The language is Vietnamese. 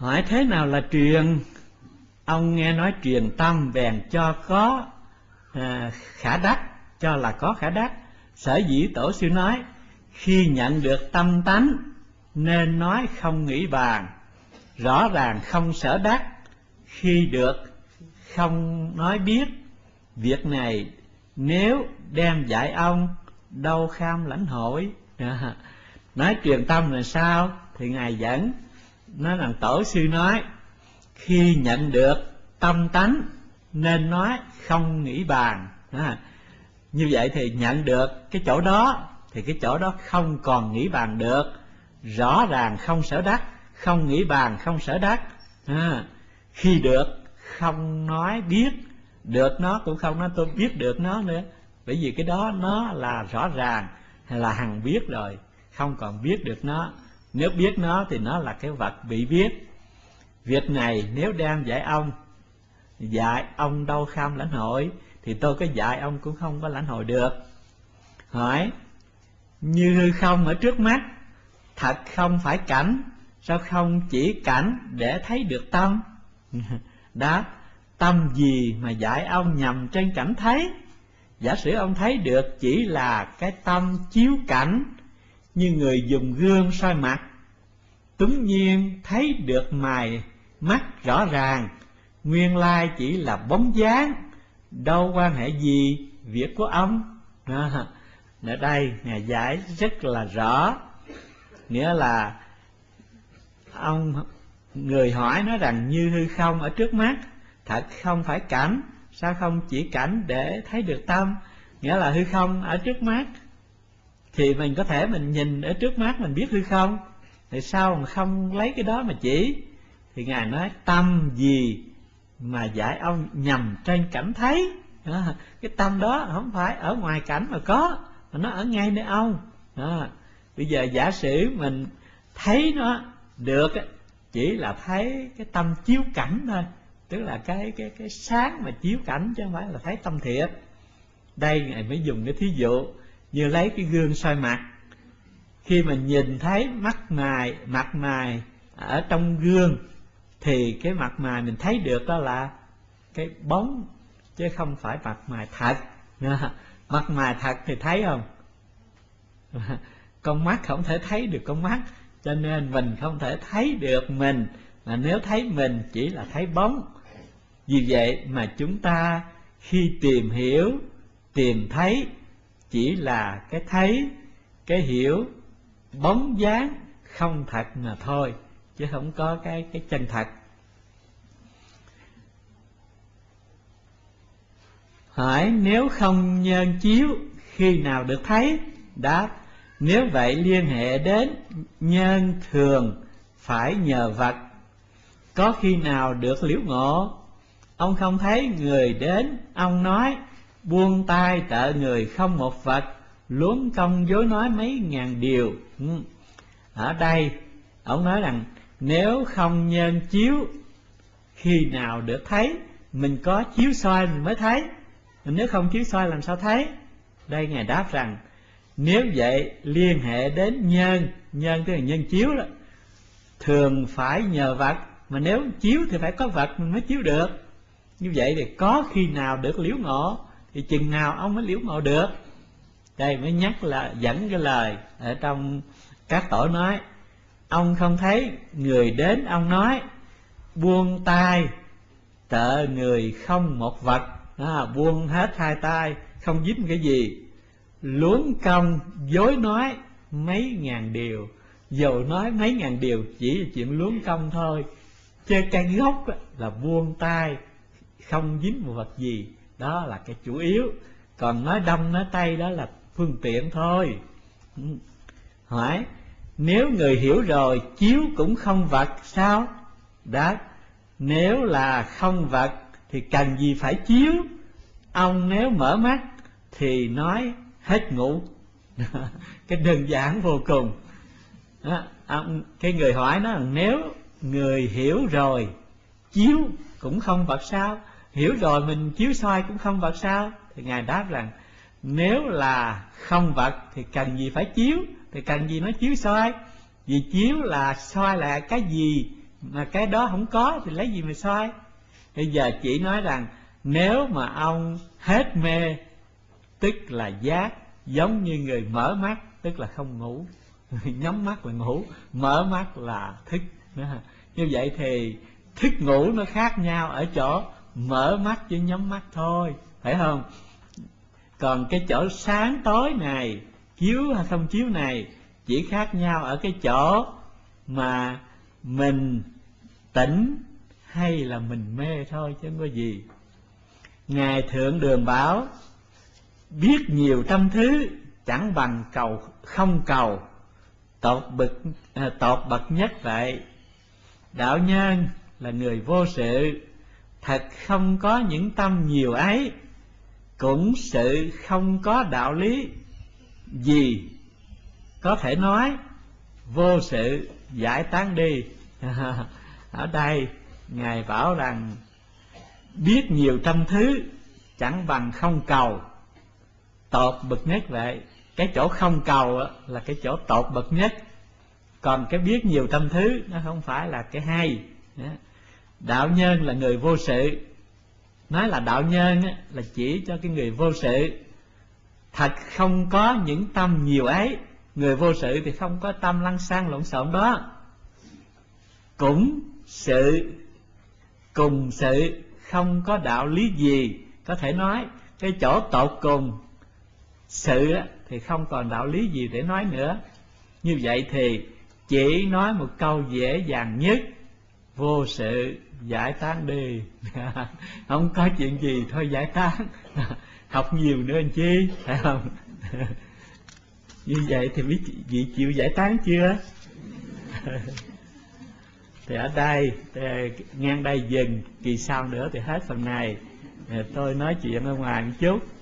Hỏi thế nào là truyền? Ông nghe nói truyền tâm bèn cho có khả đắc, cho là có khả đắc. Sở dĩ tổ sư nói khi nhận được tâm tánh nên nói không nghĩ bàn, rõ ràng không sở đắc. Khi được không nói biết, việc này nếu đem dạy ông đâu kham lãnh hội. Nói truyền tâm là sao? Thì Ngài dẫn nói rằng tổ sư nói khi nhận được tâm tánh nên nói không nghĩ bàn. Như vậy thì nhận được cái chỗ đó thì cái chỗ đó không còn nghĩ bàn được, rõ ràng không sở đắc. Không nghĩ bàn không sở đắc. Khi được không nói biết, được nó cũng không nói tôi biết được nó nữa, bởi vì cái đó nó là rõ ràng hay là hằng biết rồi, không còn biết được nó. Nếu biết nó thì nó là cái vật bị biết. Việc này nếu đem dạy ông đâu kham lãnh hội, thì tôi có dạy ông cũng không có lãnh hội được. Hỏi như hư không ở trước mắt, thật không phải cảnh, sao không chỉ cảnh để thấy được tâm? Đáp tâm gì mà dạy ông nhầm trên cảnh thấy? Giả sử ông thấy được chỉ là cái tâm chiếu cảnh, như người dùng gương soi mặt, túng nhiên thấy được mài mắt rõ ràng, nguyên lai chỉ là bóng dáng, đâu quan hệ gì việc của ông. Ở đây Ngài giải rất là rõ, nghĩa là người hỏi nói rằng như hư không ở trước mắt, thật không phải cảnh, sao không chỉ cảnh để thấy được tâm? Nghĩa là hư không ở trước mắt thì mình có thể mình nhìn ở trước mắt mình biết hư không, thì sao mà không lấy cái đó mà chỉ? Thì Ngài nói tâm gì mà dạy ông nhầm trên cảnh thấy? Cái tâm đó không phải ở ngoài cảnh mà có, mà nó ở ngay nơi ông. Bây giờ giả sử mình thấy nó được, chỉ là thấy cái tâm chiếu cảnh thôi, tức là cái sáng mà chiếu cảnh, chứ không phải là thấy tâm thiệt. Đây Ngài mới dùng cái thí dụ như lấy cái gương soi mặt. Khi mình nhìn thấy mặt mày ở trong gương, thì cái mặt mày mình thấy được đó là cái bóng, chứ không phải mặt mày thật. Mặt mày thật thì thấy không? Con mắt không thể thấy được con mắt, cho nên mình không thể thấy được mình, mà nếu thấy mình chỉ là thấy bóng. Vì vậy mà chúng ta khi tìm hiểu, tìm thấy chỉ là cái thấy, cái hiểu, bóng dáng không thật mà thôi, chứ không có cái chân thật. Hỏi nếu không nhân chiếu khi nào được thấy? Đáp nếu vậy liên hệ đến nhân thường phải nhờ vật. Có khi nào được liễu ngộ? Ông không thấy người đến, ông nói buông tay tợ người không một vật, luống công dối nói mấy ngàn điều. Ở đây ông nói rằng nếu không nhân chiếu khi nào được thấy? Mình có chiếu soi mình mới thấy, nếu không chiếu soi làm sao thấy? Đây Ngài đáp rằng nếu vậy liên hệ đến nhân tức là nhân chiếu đó, thường phải nhờ vật, mà nếu chiếu thì phải có vật mình mới chiếu được. Như vậy thì có khi nào được liễu ngộ, thì chừng nào ông mới liễu ngộ được? Đây mới nhắc là dẫn cái lời ở trong các tổ nói ông không thấy người đến, ông nói buông tay tợ người không một vật. Buông hết hai tay, không dính cái gì, luống công dối nói mấy ngàn điều. Dầu nói mấy ngàn điều chỉ là chuyện luống công thôi, chứ cái gốc là buông tay không dính một vật gì, đó là cái chủ yếu. Còn nói đông nói tây đó là phương tiện thôi. Hỏi nếu người hiểu rồi chiếu cũng không vật sao? Đó, nếu là không vật thì cần gì phải chiếu? Ông nếu mở mắt thì nói hết ngủ. Cái đơn giản vô cùng. Cái người hỏi nó là nếu người hiểu rồi chiếu cũng không vật sao? Hiểu rồi mình chiếu soi cũng không vật sao? Thì Ngài đáp rằng nếu là không vật thì cần gì phải chiếu, thì cần gì nói chiếu soi? Vì chiếu là soi là cái gì mà cái đó không có thì lấy gì mà soi. Bây giờ chỉ nói rằng nếu mà ông hết mê tức là giác, giống như người mở mắt tức là không ngủ. Nhắm mắt là ngủ, mở mắt là thức. Như vậy thì thức ngủ nó khác nhau ở chỗ mở mắt chứ nhắm mắt thôi, phải không? Còn cái chỗ sáng tối này, chiếu hay không chiếu này, chỉ khác nhau ở cái chỗ mà mình tỉnh hay là mình mê thôi, chứ không có gì. Ngài Thượng Đường bảo biết nhiều trăm thứ chẳng bằng cầu không cầu, tột bậc nhất vậy. Đạo nhân là người vô sự, thật không có những tâm nhiều ấy, cũng sự không có đạo lý gì có thể nói, vô sự giải tán đi. Ở đây Ngài bảo rằng biết nhiều trăm thứ chẳng bằng không cầu, tột bậc nhất vậy. Cái chỗ không cầu là cái chỗ tột bậc nhất, còn cái biết nhiều trăm thứ nó không phải là cái hay. Đạo nhân là người vô sự. Nói là đạo nhân là chỉ cho cái người vô sự, thật không có những tâm nhiều ấy. Người vô sự thì không có tâm lăng xăng lộn xộn đó. Cũng sự cùng sự không có đạo lý gì có thể nói. Cái chỗ tột cùng sự thì không còn đạo lý gì để nói nữa. Như vậy thì chỉ nói một câu dễ dàng nhất: vô sự giải tán đi. Không có chuyện gì thôi giải tán. Học nhiều nữa anh chi, phải không? Như vậy thì biết vị chịu giải tán chưa? Thì ở đây ngang đây dừng, kỳ sau nữa thì hết phần này. Tôi nói chuyện ở ngoài một chút.